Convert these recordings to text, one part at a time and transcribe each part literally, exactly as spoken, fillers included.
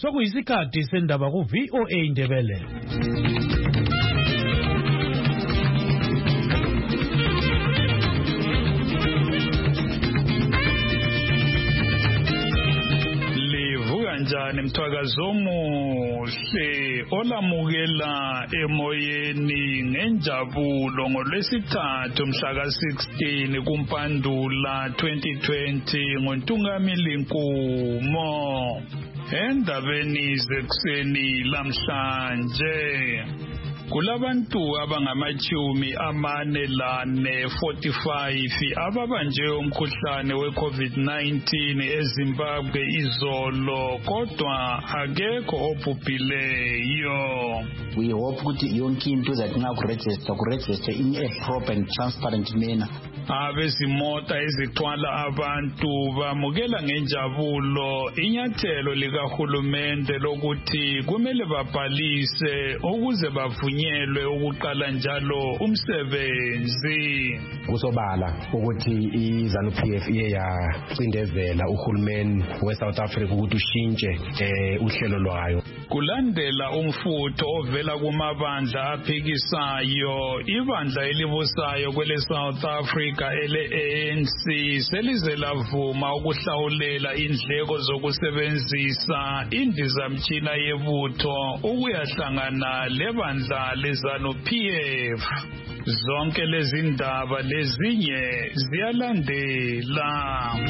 Sokuyisikhathi sendaba ku V O A Indebele. Njani mthwakazo omuhle olamukela emoyeni ngenjabulo ngolwesithathu mhla ka sixteen kuMpandula twenty twenty ngoNtungamili Nkumo endabeni zekuseni lamhlanje kulabantu abangamachumi amane lane forty-five ababanjwe umkhuhlane we COVID nineteen eZimbabwe izolo kodwa akekho obhubhileyo. We hope ukuthi yonke into that ngakuregister kuregister in a proper and transparent manner. Abezimota ezithwala abantu bamukela ngenjabulo inyathelo likahulumende lokuthi kumele babhalise ukuze bavunyelwe ukuqala njalo umsebenzi. Kusobala ukuthi iZANU-P F iye yacindezela uhulumeni weSouth Africa ukuthi ushintshe uhlelo lwayo. Kulandela umfutho ovela kumabandla aphikisayo, ibandla elibusayo kwele South Africa ele-A N C selize lavuma ukuhlawulela indleko zokusebenzisa indizamtshina yebutho ukuyahlangana lebandla leZANU-P F. Zonke lezi ndaba lezinye ziyalandela.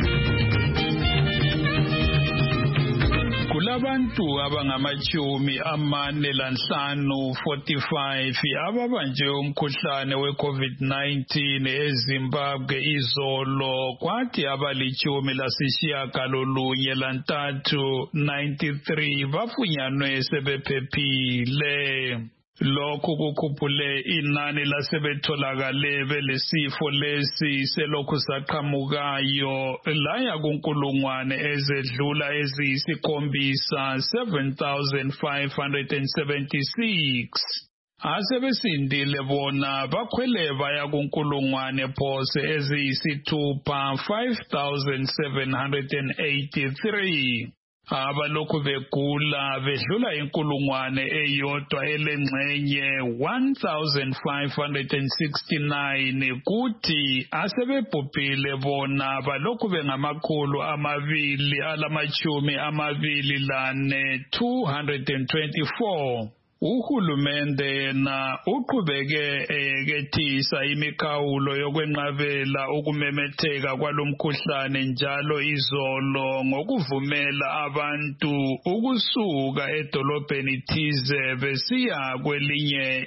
Kulabantu abangamachumi amane lanhlanu forty-five ababanjwe umkhuhlane we COVID nineteen eZimbabwe izolo kwathi abalichumi lasishiyagalolunye lantathu ninety-three bafunyanwe sebephephile. Lokhu kukhuphule inani lasebetholakale belesifo lesi selokhu saqhamukayo laya kunkulungwane ezedlula eziyisikhombisa seven thousand five hundred seventy-six. Asebesindile bona bakhwele baya kunkulungwane phose eziyisithupha five thousand seven hundred eighty-three. Abalokhu begula bedlula inkulungwane eyodwa elengxenye one thousand five hundred sixty-nine kuthi asebebhubhile bona balokhu bengamakhulu amabili alamachumi amabili lane two hundred twenty-four. Uhulumende yena uqhubeke eyekethisa imikhawulo yokwenqabela ukumemetheka kwalomkhuhlane njalo izolo ngokuvumela abantu ukusuka edolobheni thize besiya kwelinye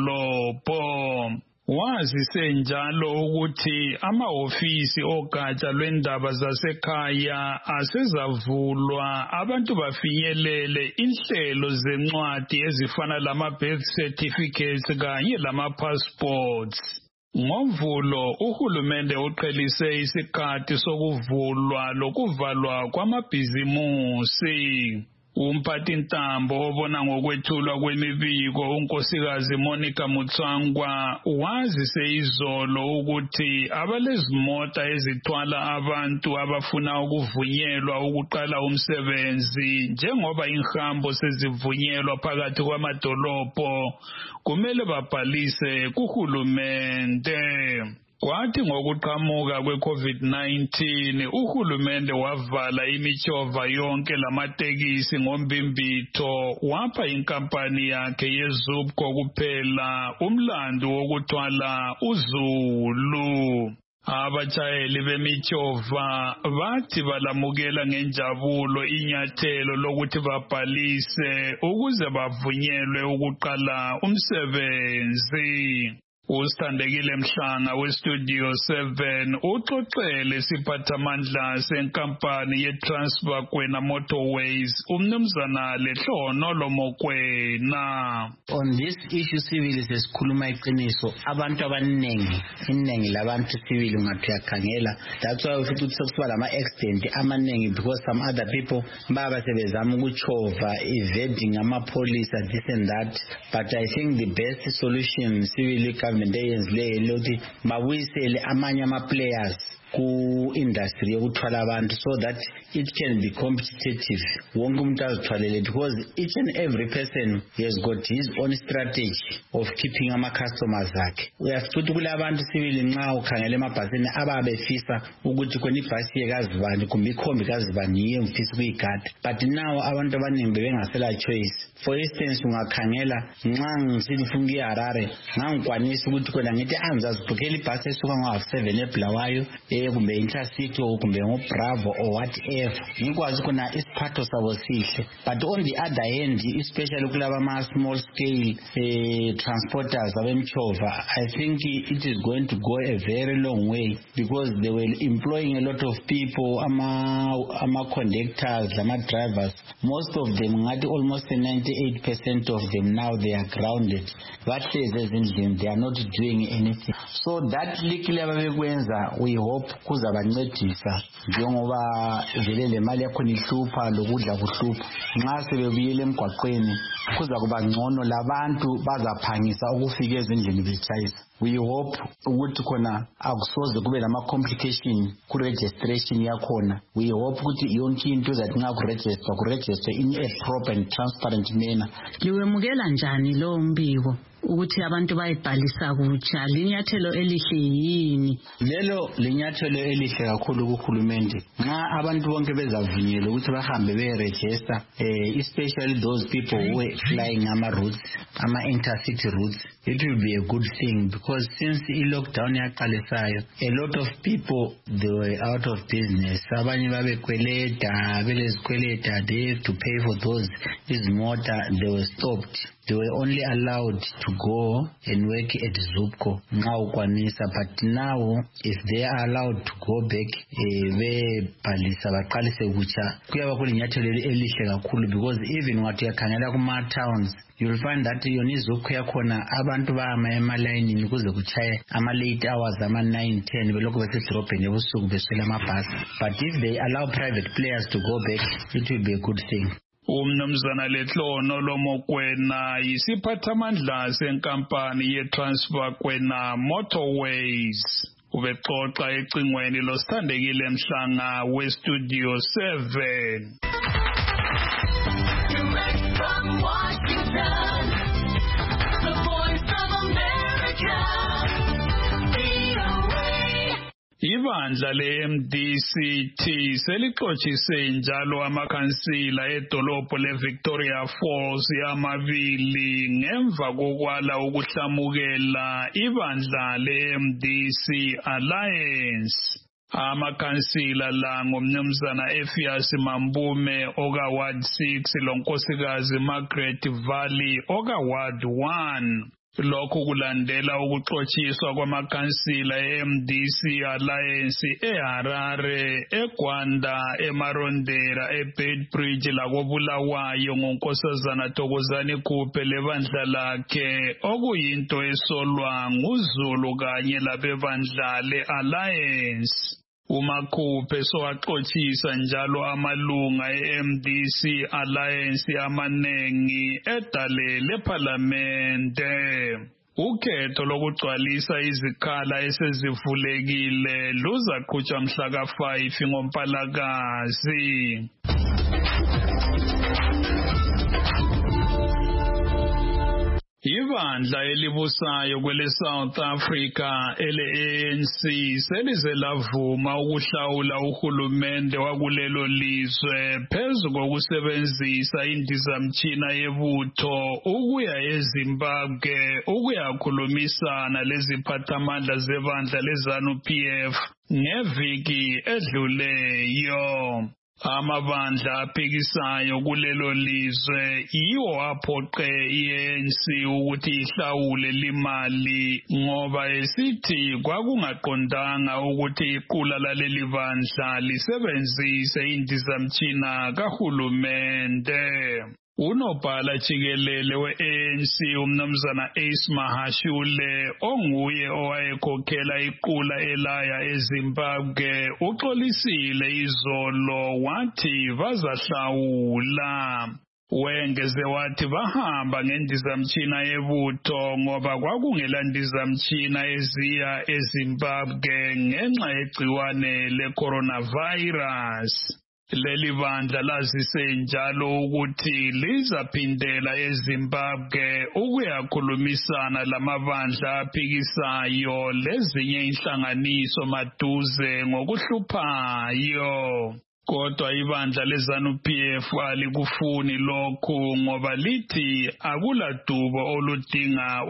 idolobho. Wazise njalo ukuthi amahofisi ogatsha lwendaba zasekhaya asezavulwa abantu bafinyelele inhlelo zencwadi ezifana lama birth certificates kanye lama passports. Ngovulo uhulumende uqhelise isikhathi sokuvulwa lokuvalwa kwamabhizimusi. Umphathintambo obona ngokwethulwa kwemibiko unkosikazi Monica Mutswangwa wazise izolo ukuthi abalezimota ezithwala abantu abafuna ukuvunyelwa ukuqala umsebenzi njengoba inhambo sezivunyelwa phakathi kwamadolobho kumele babhalise kuhulumende. Kwathi ngokuqhamuka kwe-COVID nineteen uhulumende wavala imichova yonke lamatekisi ngombimbitho wapha inkampani yakhe yeZUBCO kuphela umlandu wokuthwala uZulu. Abatshayeli bemichova bathi balamukela ngenjabulo inyathelo lokuthi babhalise ukuze bavunyelwe ukuqala umsebenzi. Usithandekile Mhlanga weStudio seven uxoxele siphathamandla senkampani yeTransvakwena Motorways umnumzana Lehlono Lomokwena. On this issue civil sesikhuluma iqiniso abantu abaningi iningi labantu civil ungathi yakhangela that's why ufithi ukuthi sekuba lama accident amaningi because some other people baba sebezama ukuchova evading amapolice this and that, but I think the best solution civil government eyenzileyo lokuthi babuyisele amanye ama players ku industry yokuthwala abantu so that it can be competitive. Wonke umuntu azithwalele, because each and every person has got his own strategy of keeping ama customers akhe. Uyafica kulabantu sibili nxa ukhangele emabhasini ababefisa ukuthi khona ibhasi yekazibani kumbe ikhombi kazibani yiyo ngifisa ukuyigada, but now abantu abaningi bebengasela choice. For instance, ungakhangela nxa ngisithi ufuna ukuya eHarare ngangikwanisa ukuthi khona ngithi anzazibhukhela ibhasi esuka ngo-half seven eBulawayo eh kumbe Intercity kumbe ngoBravo or whatever, ngikwazi khona isiphatho sabo sihle. But on the other hand, especially kulaba ama small scale eh, transporters abemchova, I think it is going to go a very long way, because they were employing a lot of people, ama ama conductors, ama drivers. Most of them, ngathi almost ninety-eight percent of them now they are grounded. They are not doing anything. So that likile ababekwenza, we hope kuzabancedisa njengoba vele le mali yakhona ihlupha lokudla kuhlupha. Nxa sebebuyele emgwaqweni kuza kuba ngcono, labantu bazaphangisa ukufika ezindlini betshayisa. We hope ukuthi khona akusoze kube lama complication ku registration yakhona. We hope ukuthi yonke into zathi nxa ku register ku register in a proper and transparent manner. Liwemukela njani lo mbiko ukuthi abantu bayibhalisa kutsha? Linyathelo elihle yini? Lelo linyathelo elihle kakhulu kuhulumende. Nxa abantu bonke bezavunyelwa ukuthi bahambe beregister, eh, especially those people who are flying ama routes, ama intercity routes, it will be a good thing, because since i-lockdown yaqalisayo, a lot of people they were out of business. Abanye babekweleta, belezikweleta, they have to pay for those izimota, they were stopped. They were only allowed to go and work at Zupco now kwanisa, but now if they are allowed to go back bebhalisa baqalise kutsha, kuyaba kulinyathelo elihle kakhulu, because even ngathi uyakhangela kuma towns you'll find that yona izupco yakhona abantu bama emalayinini kuze kuchaye ama late hours ama nine ten belokhu besedrobheni ebusuku beswela amabhasi. But if they allow private players to go back, it will be a good thing. Umnumzana Letlono Lomokwena yisiphathamandla senkampani ye-Transvakwena Motorways. Ubexoxa ecingweni losithandekile Mhlanga we-Studio seven. Direct from Washington, the voice of America. Ibandla le-M D C T selixotsise njalo amakhansila edolobho le-Victoria Falls yamabili ngemva kokwala ukuhlamukela ibandla le-M D C Alliance. Amakhansila la ngomnumzana Ephias Mambume oka Ward six lonkosikazi Margaret Valley oka Ward one. Lokhu kulandela ukuxotshiswa kwamakhansila e-M D C Alliance eHarare, eGwanda, eMarondera, eBedbridge lakobulawayo ngonkosazana Thokozani Khuphe lebandla lakhe, okuyinto esolwa nguZulu kanye labebandla le-Alliance. uMakhuphe sowaxothisa njalo amalunga e-M D C Alliance amanengi edale leParlamente. Ukhetho lokugcwalisa izikhala esezivulekile luzaqhutshwa mhla ka five ngoMpalakazi. Ibandla elibusayo kwele South Africa ele-A N C selize lavuma ukuhlawula uhulumende wakulelo lizwe phezu kokusebenzisa indizamtshina yebutho ukuya eZimbabwe ukuyakhulumisana leziphathamandla zebandla leZANU P F ngeviki edluleyo. Amabandla aphikisayo kulelo lizwe yiwo aphoqe i-A N C ukuthi ihlawule limali ngoba esithi kwakungaqondanga ukuthi iqula laleli bandla lisebenzise indizamtshina kahulumende. Unobhala jikelele we-A N C umnumzana Ace Mahashule onguye owayekhokhela iqula elaya eZimbabwe uxolisile izolo wathi bazahlawula. Wengeze wathi bahamba ngendizamtshina yebutho ngoba kwakungela ndizamtshina eziya eZimbabwe ngenxa yegciwane le-coronavirus. Leli bandla lazise njalo ukuthi lizaphindela eZimbabwe ukuyakhulumisana lamabandla aphikisayo lezinye inhlanganiso maduze ngokuhluphayo. Kodwa ibandla leZANU-P F alikufuni lokhu ngoba lithi akuladubo oludinga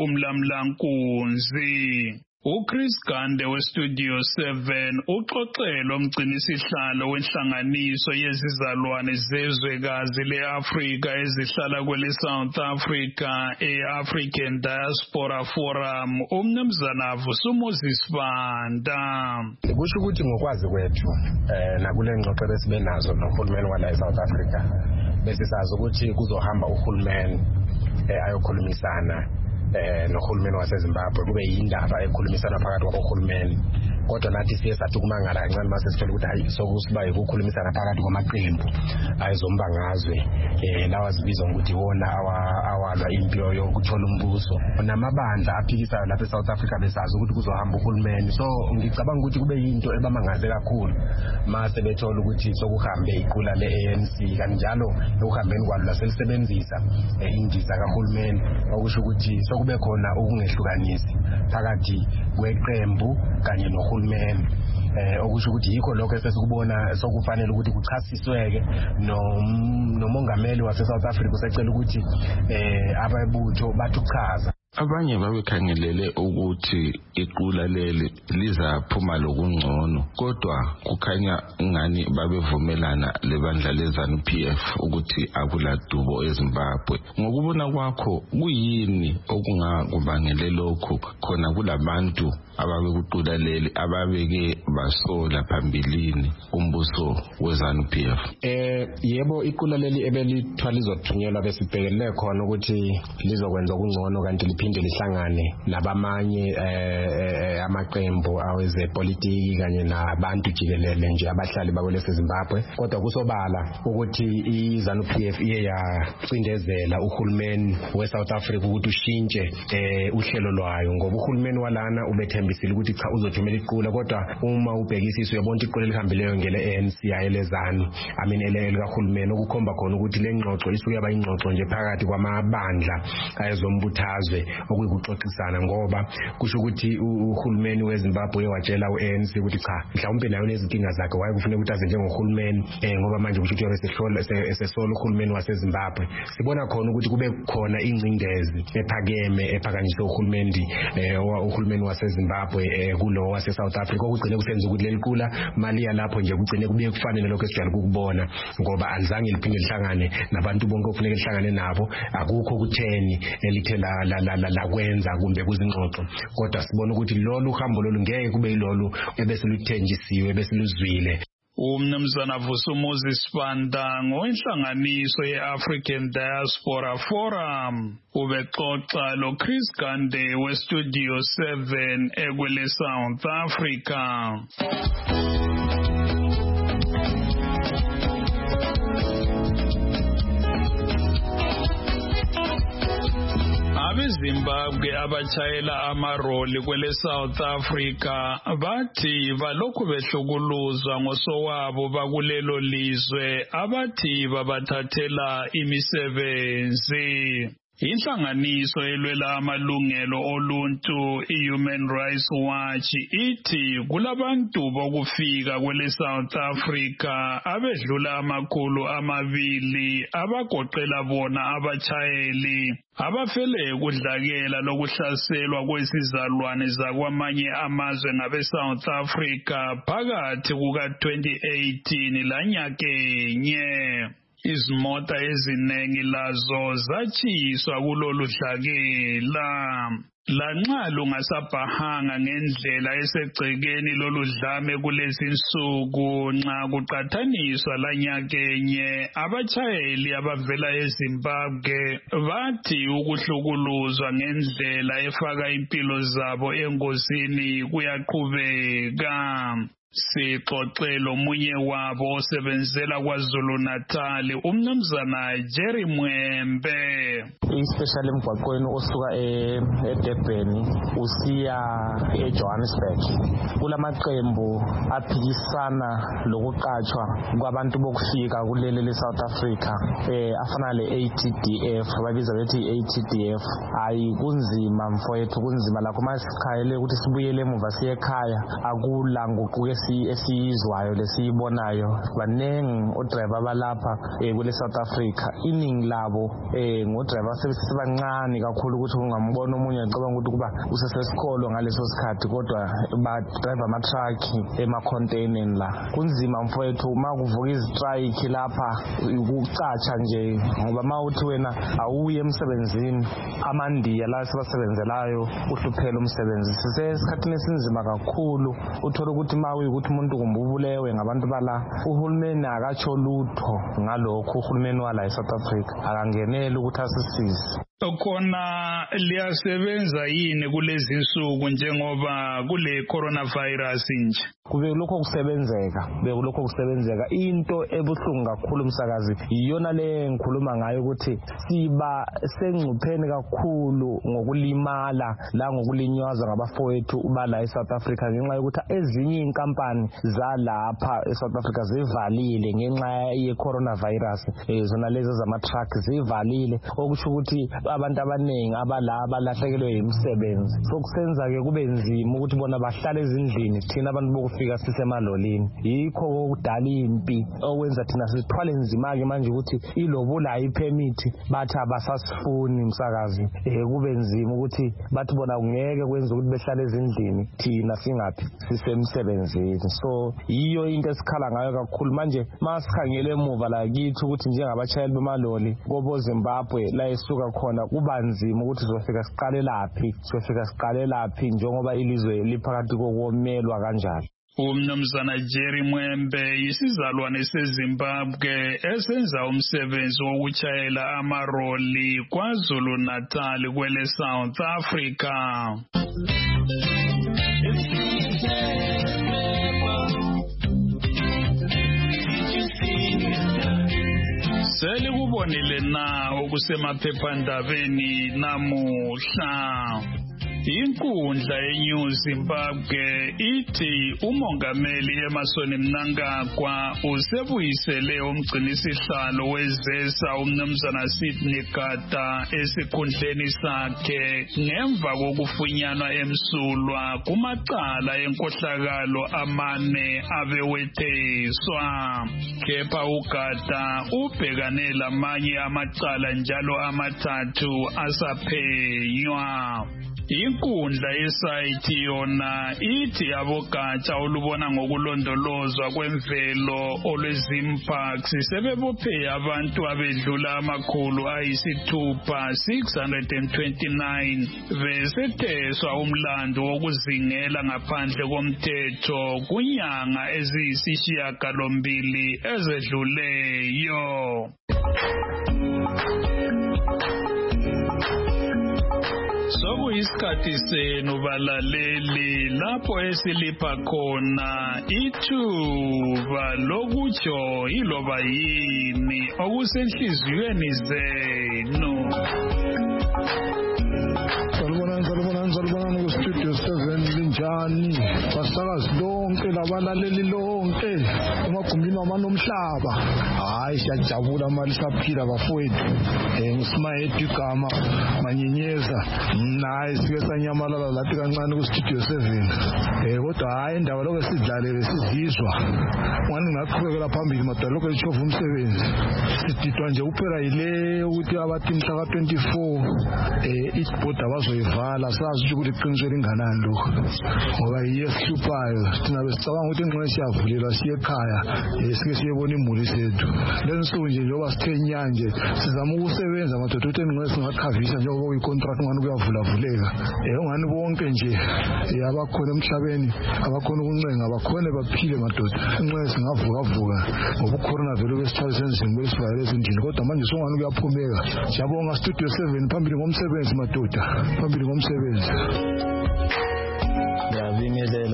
umlamlankunzi. uChris Gande weStudio seven uxoxelo omgcinisihlalo wenhlanganiso yezizalwane zezwekazi le-Afrika ezihlala kwele South Africa e-African Diaspora Forum umnumzana Vusumuzi Sibanda. Kusho ukuthi ngokwazi kwethu eh nakule ngxoxo besibe nazo nohulumeni wala eSouth Africa bese sazi ukuthi kuzohamba uhulumeni eh ayokhulumisana eh nohulumeni waseZimbabwe kube yindaba ekhulumisana phakathi kwabohulumeni. Kodwa nathi siye sathi kumangala kancane mase sithola ukuthi hayi sokusiba ukukhulumisana phakathi kwamaqembu ayizombangazwe eh lawa zibizwa ukuthi wona awalwa impilo yokuthola umbuso namabandla aphikisayo lapha eSouth Africa besazi ukuthi kuzohamba uhulumeni. So ngicabanga ukuthi kube yinto ebamangaze kakhulu mase bethola ukuthi sokuhambe iqula le-A N C kanjalo ukuhambeni kwalo laselisebenzisa indiza kahulumeni okusho ukuthi sokube khona ukungehlukanisi phakathi kweqembu kanye nohulumeni. Eh okusho ukuthi yikho lokho esesikubona sokufanele ukuthi kuchasisweke nomongameli wase South Africa usecela ukuthi eh ababutho bathuchaza. Abanye babekhangelele ukuthi iqula leli lizaphuma lokungcono kodwa kukhanya ngani babevumelana lebandla leZANU-P F ukuthi akuladubo eZimbabwe. Ngokubona kwakho kuyini okungakubangele lokho khona kulabantu ababekuqula leli ababeke basola phambilini umbuso weZANU-P F? Eh yebo iqula leli ebelithwala izothunyelwa besibhekelele khona ukuthi lizokwenza okungcono kanti liphinde lihlangane nabamanye eh amaqembu awezepolitiki kanye nabantu jikelele nje abahlali bakwelese Zimbabwe. Kodwa kusobala ukuthi iZANU-P F iye yacindezela uhulumeni weSouth Africa ukuthi ushintshe eh uhlelo lwayo ngoba uhulumeni walana ubethembisile ukuthi cha uzothumela iqula kodwa uma ubhekisisa uyabona iqula lihambileyo ngele-A N C ayelezanu aminele likahulumeni okukhomba khona ukuthi le ngxoxo isuke yaba ingxoxo nje phakathi kwamabandla ayezombutazwe okuyikuxoxisana ngoba kusho ukuthi uhulumeni weZimbabwe watshela u-A N C ukuthi cha mhlawumbe nayo nezinkinga zakhe waye kufanele ukuthi aze njengohulumeni eh ngoba manje kusho ukuthi uyabesehlola esesola uhulumeni waseZimbabwe. Sibona khona ukuthi kube khona ingcindezi ephakeme ephakanyiswe uhulumeni eh uhulumeni waseZimbabwe eh kulo wase South Africa okugcine kusenza ukuthi leliqula mali yalapho nje kugcine kubuye kufanele lokho esijwayele ukubona ngoba alizange liphinde lihlangane nabantu bonke okufanele lihlangane nabo. Akukho kutheni elithe la la la kwenza kumbe kuzingxoxo kodwa sibona ukuthi lolu uhambo lolu ngeke kube yilolu ebese luthenjisiwe bese luzwile. Umnumzana Vusumuzi Sibanda ngowenhlanganiso ye-African Diaspora Forum ubexoxa loChris Gande weStudio seven ekwele South Africa. abeZimbabwe abachayela amaroli kwele South Africa bathi balokhu behlukuluzwa ngosowabo bakulelo lizwe abathi babathathela imisebenzi. Inhlanganiso elwela amalungelo oluntu iHuman Rights Watch ithi kulabantu bokufika kwele South Africa abedlula amakhulu amabili abagoqela bona abachayeli abafele ukudlakela lokuhlaselwa kwesizalwane zakwamanye amazwe ngabe South Africa phakathi kuka twenty eighteen lanyakenye. Izimota eziningi lazo zachiswa kulolu dlakela. Lanxa lungasabhahanga ngendlela esegcekeni lolu dlame kulezi insuku nxa kuqathaniswa lanyakenye abachayeli abavela eZimbabwe bathi ukuhlukuluzwa ngendlela efaka impilo zabo engozini kuyaqhubeka. Sixoxelo omunye wabo osebenzela KwaZulu Natal umnumzana Jerry Mwembe. Especially emgwaqweni osuka eDurban usiya eJohannesburg. Kulamaqembu aphikisana lokuqatshwa kwabantu bokufika kuleli leSouth Africa eh afana le-A T D F babiza bethi A T D F. Hayi kunzima mfowethu kunzima lakho masikhayele ukuthi sibuyele emuva siye ekhaya akula nguquke esiyizwayo lesiyibonayo banengi odriver abalapha kule South Africa iningi labo eh ngodriver sebancane kakhulu ukuthi ungambona umunye ngicabanga ukuthi kuba usesesikolo ngaleso sikhathi kodwa ba driver ama truck ema container la kunzima mfowethu makuvuka izistrike lapha ukucatsha nje ngoba mawuthi wena awuye emsebenzini amandiya la sebasebenzelayo uhluphela umsebenzi sisesikhathini esinzima kakhulu uthola ukuthi mawe ukuthi umuntu kumbubulewe ngabantu bala uhulumeni akatsho lutho ngalokho uhulumeni wala eSouth Africa akangenele ukuthi asisize. Khona liyasebenza yini kulezi insuku njengoba kule coronavirus nje? Kube lokho kusebenzeka bekulokho kusebenzeka into ebuhlungu kakhulu umsakazi iyona le ngikhuluma ngayo ukuthi siba sengcupheni kakhulu ngokulimala la ngokulinyazwa ngabafowethu bala eSouth Africa ngenxa yokuthi ezinye inkampani zalapha eSouth Africa zivalile ngenxa ye coronavirus zona lezi zama truck zivalile okusho ukuthi abantu abanengi abalaba balahlekelwe imisebenzi sokusenza ke kube nzima ukuthi bona bahlale ezindlini thina abantu bokufika sisemalolini yikho okudala impi okwenza thina sithwale nzima ke manje ukuthi ilobula ipermit bathi abasasifuni umsakazi eh kube nzima ukuthi bathi bona ungeke kwenza ukuthi behlale ezindlini thina singathi sisemsebenzini so yiyo into esikhala ngayo kakhulu manje masikhangele emuva la kithi ukuthi njengabachayeli bemaloli kobo Zimbabwe la esuka khona kuba nzima ukuthi sizofika siqale laphi sizofika siqale laphi njengoba ilizwe liphakathi kokumelwa kanjalo. Umnumzana Jerry Mwembe isizalwane seZimbabwe esenza umsebenzi wokuchayela amaroli KwaZulu Natal kwele South Africa. Seli kubonile na okusemaphephandabeni namuhla. Inkundla yeNew Zimbabwe ithi umongameli Emmerson Mnangagwa usebuyisele umgcinisihlalo wezesa umnumzana Sydney Gada esikhundleni sakhe ngemva kokufunyanwa emsulwa kumacala enkohlakalo amane abewetheswa. Kepha uGada ubhekane lamanye amacala njalo amathathu asaphenywa. Inkundla yesayithi yona ithi abogatsha olubona ngokulondolozwa kwemvelo olwezimparks sebebophe abantu abedlula amakhulu ayisithupha six hundred twenty-nine besetheswa umlando wokuzingela ngaphandle komthetho kunyanga eziyisishiyagalombili ezedluleyo. Sokuyisikhathi senu balaleli lapho esilipha khona ithuba lokutsho iloba yini okusenhliziyweni zenu. Salubonani salubonani salubonani ku studio seven linjani basakazi lonke labalaleli lonke emagumbini amanomhlaba hayi siyajabula mali saphila bafowethu eh ngisimayethu igama manyenyeza nayi sike sanyamalala lathi kancane ku studio seven eh kodwa hayi indaba lokho sidlalele sizizwa ngani ngaqhubekela phambili madalo lokho echova umsebenzi sididwa nje kuphela yile ukuthi abathi mhla ka twenty-four eh isibhoda bazoyivala sazi ukuthi iqiniso linganani lokho ngoba yesihluphayo thina besicabanga ukuthi ingxenye siyavulelwa siye ekhaya esike siyebona imuli sethu lensuku nje njengoba sithe nyanje sizama ukusebenza madoda ukuthi ingxenye singakhavisa njengoba uyicontract ngani kuyavula vuleka eh ungani bonke nje abakhona emhlabeni abakhona ukuncenga abakhona baphile madoda ingxenye singavuka vuka ngoba ucorona vele besithwala senzini besivayele ezindini kodwa manje songani kuyaphumeka siyabonga studio seven phambili ngomsebenzi madoda phambili ngomsebenzi. Ngiyabingelela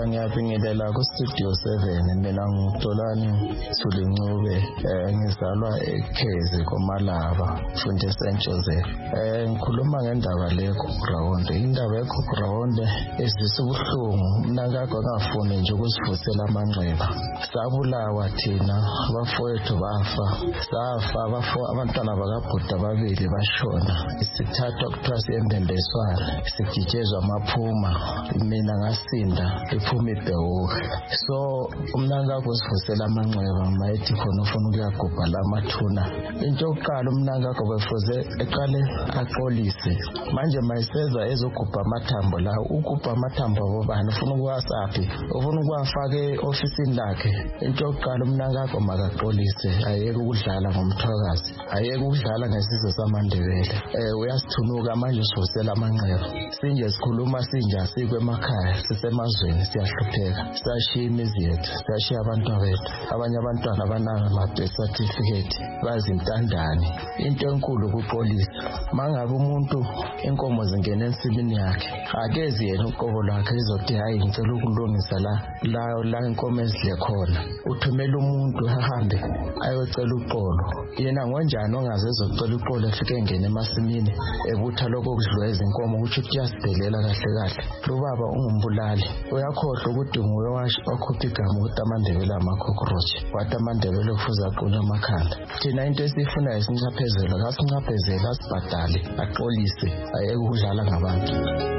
ngiyabingelela ku Studio seven. Mina ngutolani Sulincube, ngizalwa eKhezi koMalava, Funde Saint Joseph. Eh ngikhuluma ngendaba le Grawonde. Indaba eGrawonde ezisa ubuhlungu. Mina ngakho ngafuni nje ukusivusela amanxeba. Sabulawa thina abafowethu bafa. Safa abafo abantwana bakabhuda babili bashona. Isithatha kuthiwa siyembembeswana. Sijijezwa amaphuma. Mina ngasinda iphuma ibhewuka. So umnanga kusivusela amanxeba mayithi khona ufuna ukuyagubha lamathuna. Into yokuqala umnanga kobefuze eqale axolise. Manje mayiseza ezogubha amathambo la ugubha amathambo abobani ufuna ukuwasaphi ufuna ukuwafake ofisini lakhe. Into yokuqala umnanga akho makaxolise ayeke ukudlala ngomthwakazi ayeke ukudlala ngesizwe samaNdebele. Eh uyasithunuka manje usivusela amanxeba. Sinje sikhuluma sinja sikwe emakhaya sisemazweni siyahlupheka sashiya imizi yethu sashiya abantwana bethu abanye abantwana abanana ama-birth certificate bazintandane. Into enkulu ukuxolisa mangabe umuntu inkomo zingena ensimini yakhe akezi yena uqobo lwakhe izothi hayi ngicela ukulungisa la la la inkomo ezidle khona uthumela umuntu ahambe ayocela uxolo. Yena ngonjani ongaze ezocela uxolo efike engene emasimini ebutha lokho kudliwa izinkomo ukuthi uyasidelela kahle kahle. Lo baba ungumbulali uyakhohlwa ukuthi nguye wakhupha igama ukuthi amaNdebele ama-cockroach wathi amaNdebele kufuza aqule amakhanda. Thina into esifunayo sincaphezela kasincaphezela asibhadale axolise ayeke ukudlala ngabantu.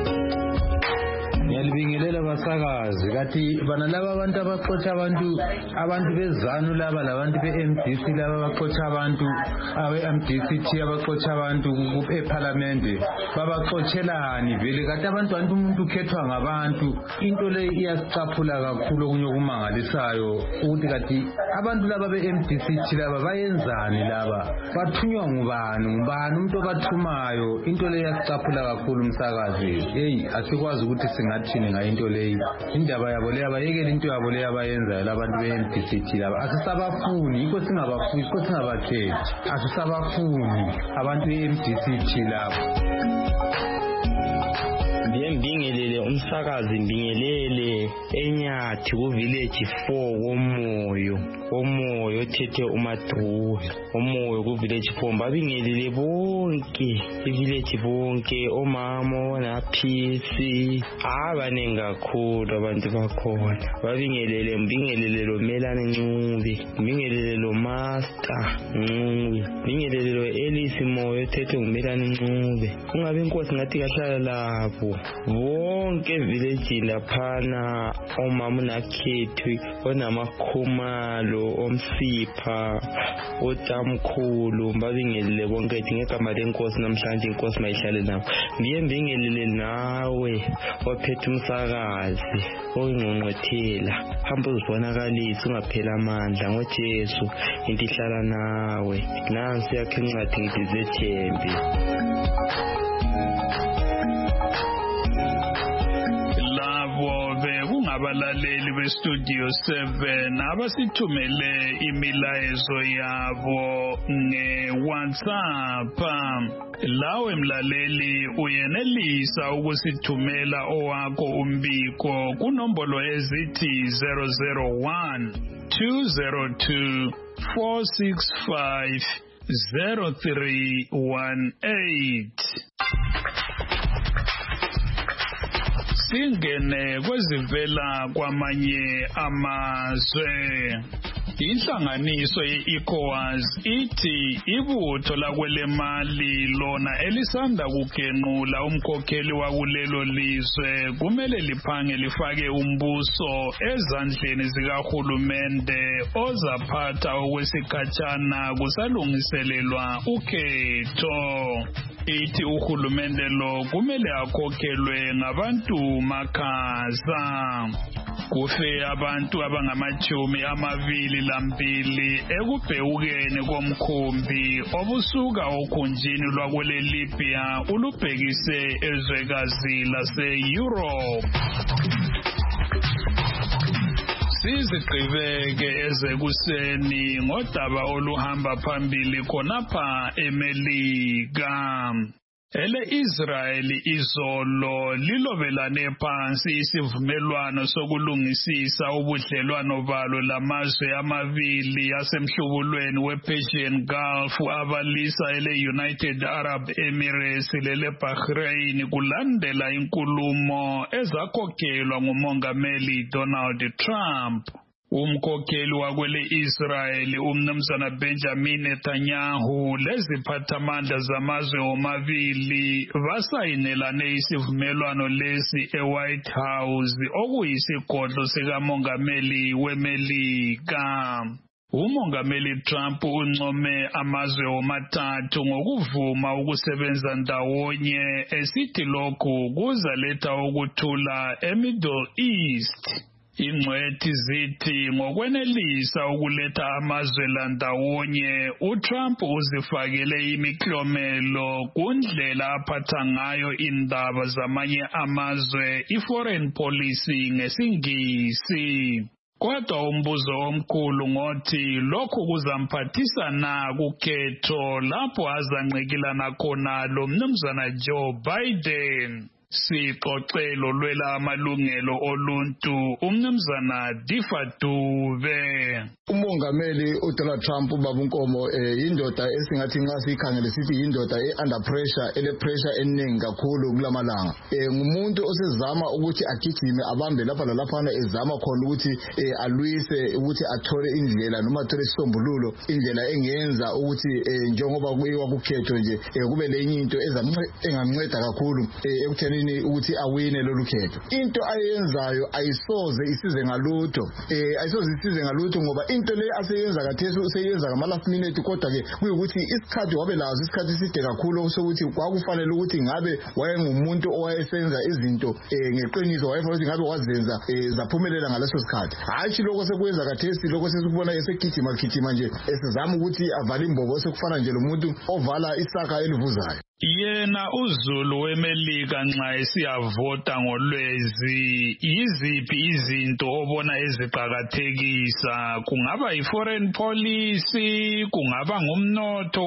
Ngiyalibingelela basakazi kathi bana laba abantu abaxotsha abantu abantu bezanu laba labantu be-M D C laba abaxotsha abantu abe-M D C T abaxotsha abantu eParliament babaxotshelani vele kathi abantu abantu umuntu ukhethwa ngabantu. Into le iyasicaphula kakhulu okunye okumangalisayo ukuthi kathi abantu laba be-M D C T laba bayenzani laba bathunywa ngubani ngubani umuntu obathumayo. Into le iyasicaphula kakhulu umsakazi. Hey asikwazi ukuthi singa thini ngayo into leyi. Indaba yabo le abayekela into yabo le abayenzayo labantu be-M D C T laba asisabafuni yikho singabafuni yikho singabakhethi asisabafuni abantu be-M D C T laba. Mbingelele umsakazi mbingelele eNyathi ku village four komoyo komoyo thethe uMadruve komoyo ku village four mbabingelele bonke i village bonke omama na P C abanengi kakhulu abantu bakhona babingelele mbingelele lo Melane Ncube mbingelele lo Master Ncube mbingelele lo Elise Moyo thethe uMelane Ncube ungabe inkosi ngathi kahlala lapho bonke village laphana omama nakhethi onamakhumalo omsipha otamkhulu mbabingelele bonke ngegama lenkosi namhlanje inkosi mayihlale nabo ndiye mbingelele nawe ophethe umsakazi oyingqongqothela hamba uzibonakalisa ungaphela amandla ngoJesu into ihlala nawe nansi yakhe incwadi ngithi zethembi. Abalaleli be-Studio seven abasithumele imilayezo yabo nge-WhatsApp. Lawe mlaleli uyenelisa ukusithumela owakho umbiko kunombolo ezithi zero zero one two zero two four six five zero three one eight. Singene kwezivela kwamanye amazwe. Inhlanganiso ye-ECOWAS ithi ibutho lakwelemali lona elisanda kugenqula umkhokheli wakulelo lizwe kumele liphange lifake umbuso ezandleni zikahulumende ozaphatha okwesikhatshana kusalungiselelwa ukhetho. Ithi uhulumende lo kumele akhokhelwe ngabantu makhaza. Kufe abantu abangamachumi amabili lambili ekubhekukeni komkhumbi obusuka okhunjini lwakwele Libya ulubhekise ezwekazi lase-Europe. Sizigqibeke ezekuseni ngodaba oluhamba phambili khonapha eMelika. Ele-Israel izolo lilobelane phansi isivumelwano sokulungisisa ubudlelwano balo lamazwe amabili asemhlubulweni we-Persian Gulf abalisa ele-United Arab Emirates lele-Bahrain kulandela inkulumo ezakhokhelwa ngumongameli Donald Trump. Umkhokheli wakwele-Israel umnumzana Benjamin Netanyahu leziphathamandla zamazwe omabili basayinelane isivumelwano lesi e-White House okuyisigodlo sikamongameli weMelika. Umongameli Trump uncome amazwe omathathu ngokuvuma ukusebenza ndawonye esithi lokhu kuzaletha ukuthula eMiddle East. Ingcwethi zithi ngokwenelisa ukuletha amazwe la ndawonye uTrump uzifakele imiklomelo kundlela aphatha ngayo indaba zamanye amazwe i-foreign policy ngesingisi. Kodwa umbuzo omkhulu ngothi lokhu kuzamphathisa na kukhetho lapho azanqikilana khona lo mnumzana Joe Biden. Sixoxelo lwela amalungelo oluntu umnumzana Difadube. Umongameli uDonald Trump babunkomo indoda esingathi nxa sikhangele sithi indoda e-under pressure ele pressure eningi kakhulu kulamalanga. Ngumuntu osezama ukuthi agijime abambe lapha lalaphana ezama khona ukuthi alwise ukuthi athole indlela noma athole isombululo indlela engenza ukuthi njengoba kuyiwa kukhetho nje kube lenye into engamnceda kakhulu ekutheni ukuthi awine lolu khetho. Into ayenzayo ayisoze isize ngalutho eh ayisoze isize ngalutho ngoba into le aseyenza kathesi useyenza ngama last minute kodwa ke kuyukuthi isikhathi wabe lazo isikhathi side kakhulu sokuthi kwakufanele ukuthi ngabe wayengumuntu owayesenza izinto eh ngeqiniso wayefanele ukuthi ngabe wazenza zaphumelela ngaleso sikhathi. Hayi lokho sekwenza kathesi lokho sesikubona esekigijima gijima nje esizama ukuthi avale imbobo sekufana nje lo muntu ovala isaka elivuzayo. Yena uZulu weMelika nxa esiyavota ngolwezi yiziphi izinto obona eziqhakathekisa kungaba i-foreign policy kungaba ngumnotho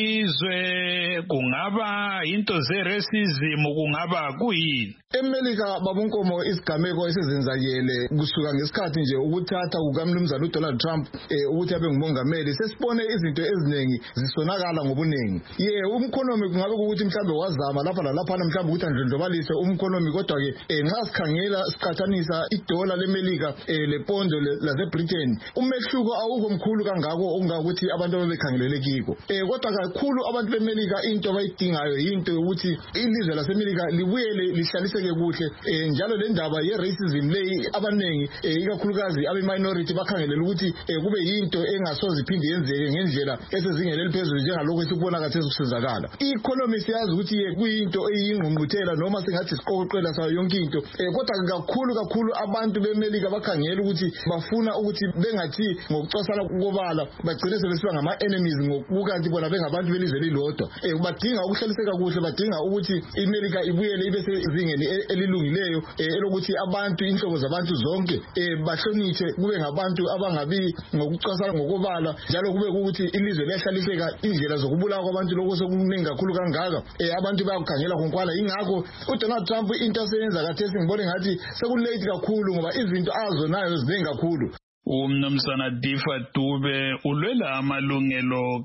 welizwe kungaba into ze-racism kungaba kuyini? eMelika babunkomo isigameko esizenzakele kusuka ngesikhathi nje ukuthatha kukamnumzana uDonald Trump ukuthi abe ngumongameli sesibone izinto eziningi zisonakala ngobunengi. Ye umkhonomi kungabe ukuthi mhlambe wazama lapha lalapha mhlambe ukuthi andlondlobalise umkhonomi kodwa ke nxa sikhangela siqhathanisa idola leMelika lepondo laseBritain umehluko awukho mkhulu kangako ongakuthi abantu babekhangelele kiko. Kodwa kakhulu abantu beMelika into abayidingayo into ukuthi ilizwe laseMelika libuyele lihlalise kuhle njalo le ndaba ye racism leyi abanengi ikakhulukazi abe minority bakhangelela ukuthi kube yinto engasoze iphinde yenzeke ngendlela esezingele liphezulu njengalokho esibona kathesi kusenzakala. Economy siyazi ukuthi kuyinto eyingqungquthela noma singathi siqoqela sayo yonke into kodwa kakhulu kakhulu abantu beMelika bakhangela ukuthi bafuna ukuthi bengathi ngokucosana kokobala bagcine sebesiba ngama enemies ngokukanti bona bengabantu belizwe lilodwa. Badinga ukuhlaliseka kuhle badinga ukuthi iMelika ibuyele ibe sezingeni elilungileyo elokuthi abantu inhlobo zabantu zonke bahlonithe kube ngabantu abangabi ngokucosana ngokobala njalo kube ukuthi ilizwe liyahlaliseka indlela zokubulawa kwabantu lokho sokuningi kakhulu kangaka abantu bayakhangela konkwala ingakho uDonald Trump into aseyenza kathesi ngibone ngathi sekulate kakhulu ngoba izinto azonayo ziningi kakhulu. Umnumzana Difadube ulwela amalungelo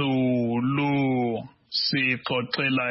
kaZulu sixoxela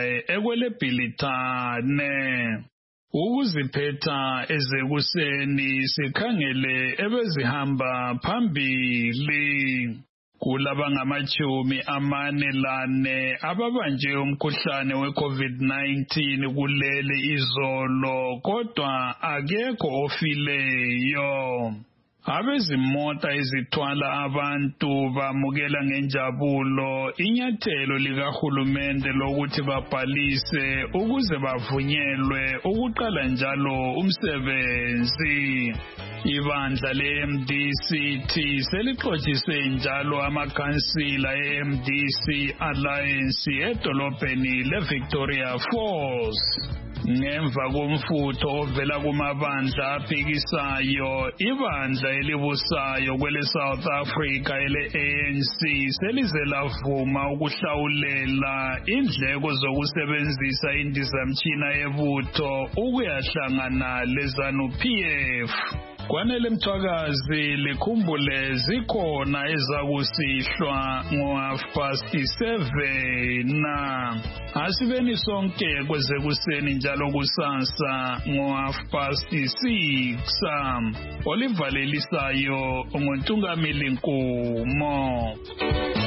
ekwelebhilithane. Ukuziphetha ezekuseni sikhangele ebezihamba phambili kulaba ngamachumi amane lane ababanje umkhuhlane we-COVID nineteen kulele izolo kodwa akekho ofileyo. Abezimota ezithwala abantu bamukela ngenjabulo inyathelo likahulumende lokuthi babhalise ukuze bavunyelwe ukuqala njalo umsebenzi. Ibandla le-M D C T selixotshiswe njalo amakhansila e-M D C Alliance edolobheni le-Victoria Falls. Ngemva komfutho ovela kumabandla aphikisayo, ibandla elibusayo kwele South Africa ele-A N C selize lavuma ukuhlawulela indleko zokusebenzisa indizamtshina yebutho ukuyahlangana leZANU P F. Kwanele Mthwakazi likhumbule zikhona ezakusihlwa ngo-half past seven na asibeni sonke kweze kuseni njalo kusasa ngo-half past six. Olivalelisayo ngontungamili Nkumo.